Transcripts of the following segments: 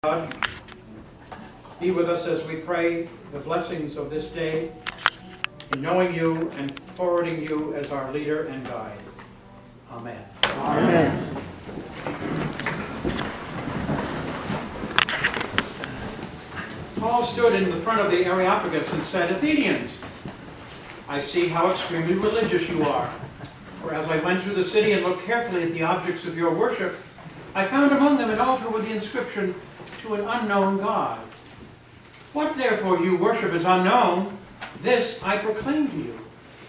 God, be with us as we pray the blessings of this day in knowing you and forwarding you as our leader and guide. Amen. Amen. Paul stood in the front of the Areopagus and said, "Athenians, I see how extremely religious you are. For as I went through the city and looked carefully at the objects of your worship, I found among them an altar with the inscription, 'To an unknown God.' What therefore you worship is unknown, this I proclaim to you."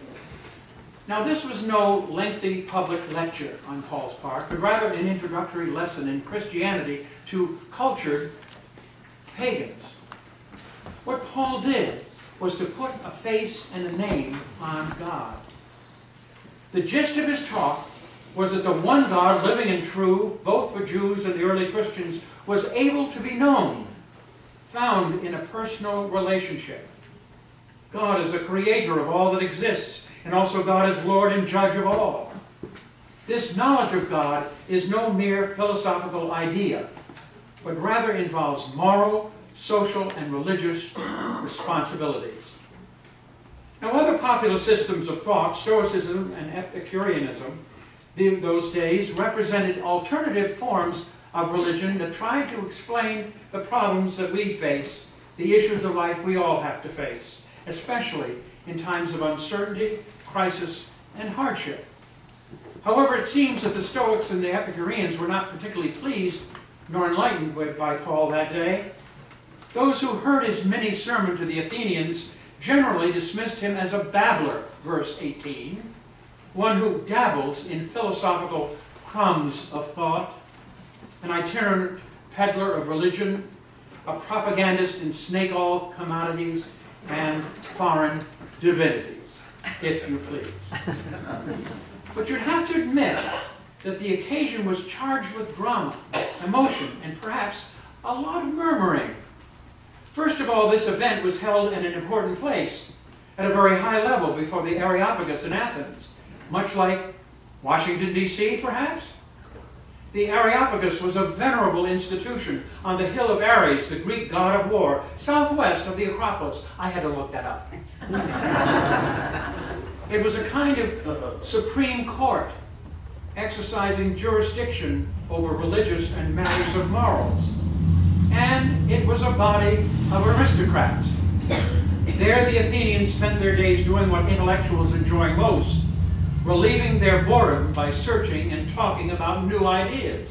Now this was no lengthy public lecture on Paul's part, but rather an introductory lesson in Christianity to cultured pagans. What Paul did was to put a face and a name on God. The gist of his talk was that the one God, living and true, both for Jews and the early Christians, was able to be known, found in a personal relationship. God is the creator of all that exists, and also God is Lord and Judge of all. This knowledge of God is no mere philosophical idea, but rather involves moral, social, and religious responsibilities. Now, other popular systems of thought, Stoicism and Epicureanism, in those days represented alternative forms of religion that tried to explain the problems that we face, the issues of life we all have to face, especially in times of uncertainty, crisis, and hardship. However, it seems that the Stoics and the Epicureans were not particularly pleased nor enlightened by Paul that day. Those who heard his mini-sermon to the Athenians generally dismissed him as a babbler, verse 18, one who dabbles in philosophical crumbs of thought, an itinerant peddler of religion, a propagandist in snake-oil commodities and foreign divinities, if you please. But you'd have to admit that the occasion was charged with drama, emotion, and perhaps a lot of murmuring. First of all, this event was held in an important place, at a very high level before the Areopagus in Athens, much like Washington, D.C., perhaps? The Areopagus was a venerable institution on the hill of Ares, the Greek god of war, southwest of the Acropolis. I had to look that up. It was a kind of supreme court, exercising jurisdiction over religious and matters of morals. And it was a body of aristocrats. There the Athenians spent their days doing what intellectuals enjoy most, relieving their boredom by searching and talking about new ideas.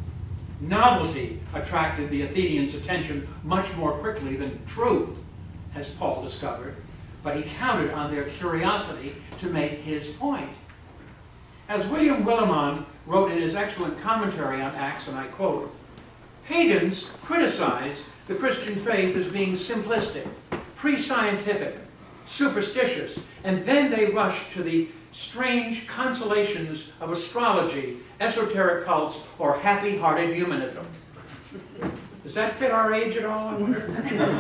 Novelty attracted the Athenians' attention much more quickly than truth, as Paul discovered, but he counted on their curiosity to make his point. As William Willimon wrote in his excellent commentary on Acts, and I quote, "Pagans criticize the Christian faith as being simplistic, pre-scientific, superstitious, and then they rush to the strange consolations of astrology, esoteric cults, or happy-hearted humanism." Does that fit our age at all, I wonder?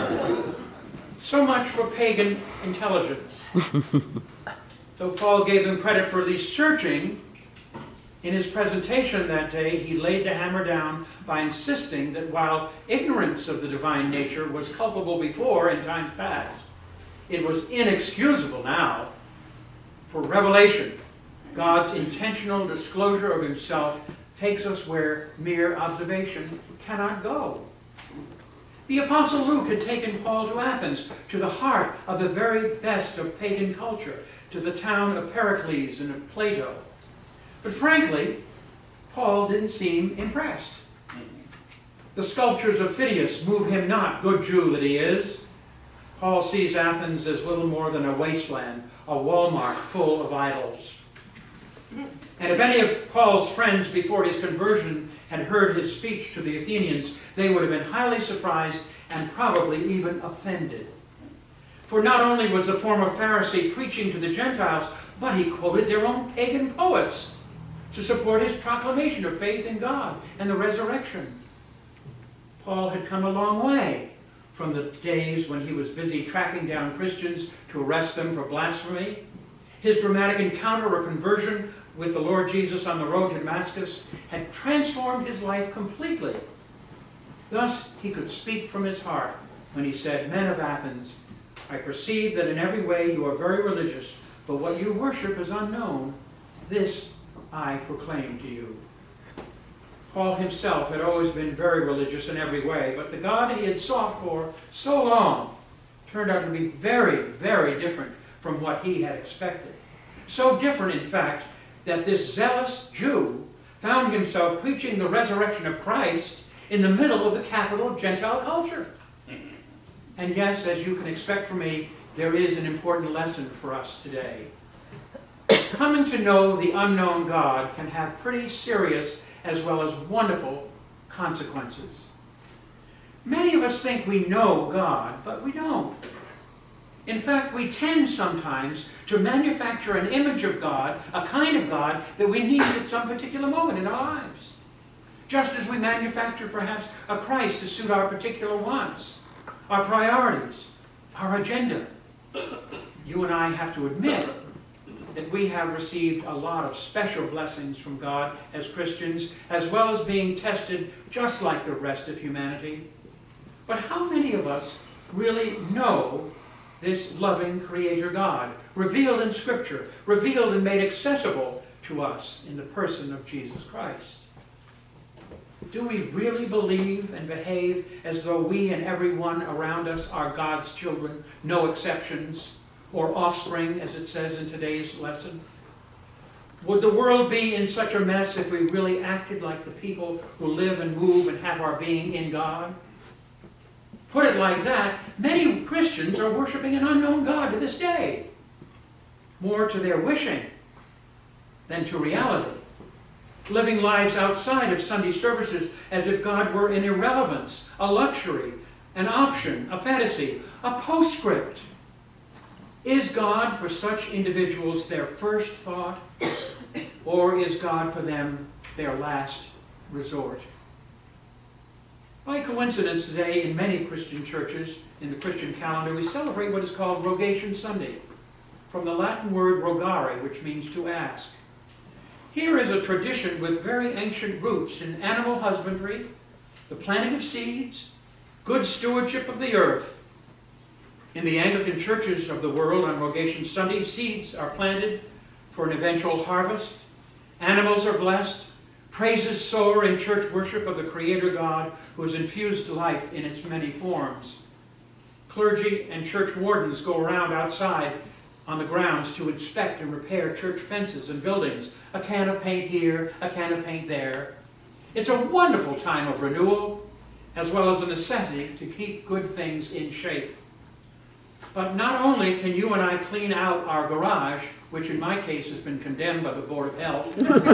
So much for pagan intelligence. Though Paul gave them credit for at least searching, in his presentation that day, he laid the hammer down by insisting that while ignorance of the divine nature was culpable before in times past, it was inexcusable now. For revelation, God's intentional disclosure of himself takes us where mere observation cannot go. The Apostle Luke had taken Paul to Athens, to the heart of the very best of pagan culture, to the town of Pericles and of Plato. But frankly, Paul didn't seem impressed. The sculptures of Phidias move him not, good Jew that he is. Paul sees Athens as little more than a wasteland, a Walmart full of idols. And if any of Paul's friends before his conversion had heard his speech to the Athenians, they would have been highly surprised and probably even offended. For not only was the former Pharisee preaching to the Gentiles, but he quoted their own pagan poets to support his proclamation of faith in God and the resurrection. Paul had come a long way from the days when he was busy tracking down Christians to arrest them for blasphemy. His dramatic encounter or conversion with the Lord Jesus on the road to Damascus had transformed his life completely. Thus, he could speak from his heart when he said, "Men of Athens, I perceive that in every way you are very religious, but what you worship is unknown. This I proclaim to you." Paul himself had always been very religious in every way, but the God he had sought for so long turned out to be very, very different from what he had expected. So different, in fact, that this zealous Jew found himself preaching the resurrection of Christ in the middle of the capital of Gentile culture. And yes, as you can expect from me, there is an important lesson for us today. Coming to know the unknown God can have pretty serious as well as wonderful consequences. Many of us think we know God, but we don't. In fact, we tend sometimes to manufacture an image of God, a kind of God that we need at some particular moment in our lives. Just as we manufacture perhaps a Christ to suit our particular wants, our priorities, our agenda. You and I have to admit that we have received a lot of special blessings from God as Christians, as well as being tested just like the rest of humanity. But how many of us really know this loving Creator God, revealed in Scripture, revealed and made accessible to us in the person of Jesus Christ? Do we really believe and behave as though we and everyone around us are God's children, no exceptions, or offspring, as it says in today's lesson? Would the world be in such a mess if we really acted like the people who live and move and have our being in God? Put it like that, many Christians are worshiping an unknown God to this day, more to their wishing than to reality, living lives outside of Sunday services as if God were an irrelevance, a luxury, an option, a fantasy, a postscript. Is God for such individuals their first thought, or is God for them their last resort? By coincidence, today in many Christian churches, in the Christian calendar, we celebrate what is called Rogation Sunday, from the Latin word rogare, which means to ask. Here is a tradition with very ancient roots in animal husbandry, the planting of seeds, good stewardship of the earth. In the Anglican churches of the world on Rogation Sunday, seeds are planted for an eventual harvest. Animals are blessed. Praises soar in church worship of the Creator God who has infused life in its many forms. Clergy and church wardens go around outside on the grounds to inspect and repair church fences and buildings. A can of paint here, a can of paint there. It's a wonderful time of renewal, as well as a necessity to keep good things in shape. But not only can you and I clean out our garage, which in my case has been condemned by the Board of Health,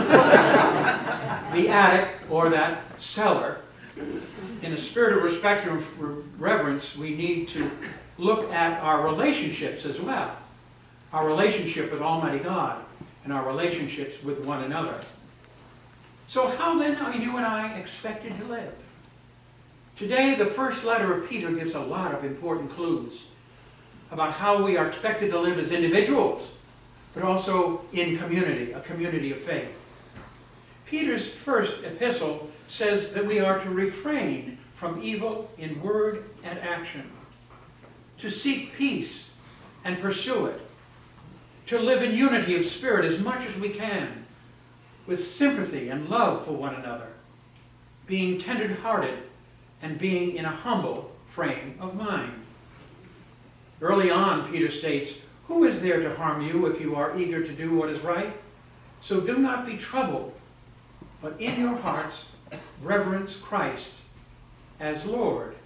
the attic or that cellar, in a spirit of respect and reverence, we need to look at our relationships as well. Our relationship with Almighty God and our relationships with one another. So how then are you and I expected to live? Today, the first letter of Peter gives a lot of important clues about how we are expected to live as individuals, but also in community, a community of faith. Peter's first epistle says that we are to refrain from evil in word and action, to seek peace and pursue it, to live in unity of spirit as much as we can, with sympathy and love for one another, being tender-hearted and being in a humble frame of mind. Early on, Peter states, "Who is there to harm you if you are eager to do what is right? So do not be troubled, but in your hearts reverence Christ as Lord."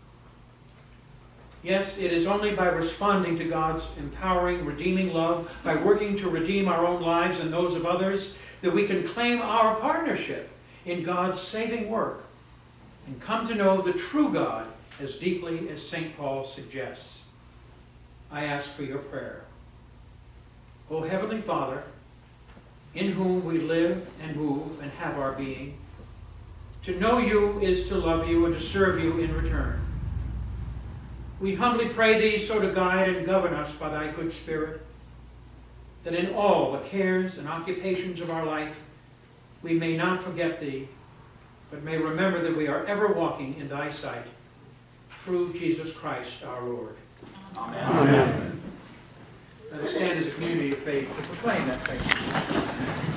Yes, it is only by responding to God's empowering, redeeming love, by working to redeem our own lives and those of others, that we can claim our partnership in God's saving work and come to know the true God as deeply as St. Paul suggests. I ask for your prayer. O Heavenly Father, in whom we live and move and have our being, to know you is to love you and to serve you in return. We humbly pray thee so to guide and govern us by thy good Spirit, that in all the cares and occupations of our life we may not forget thee, but may remember that we are ever walking in thy sight, through Jesus Christ our Lord. Amen. Amen. Let us stand as a community of faith to proclaim that faith.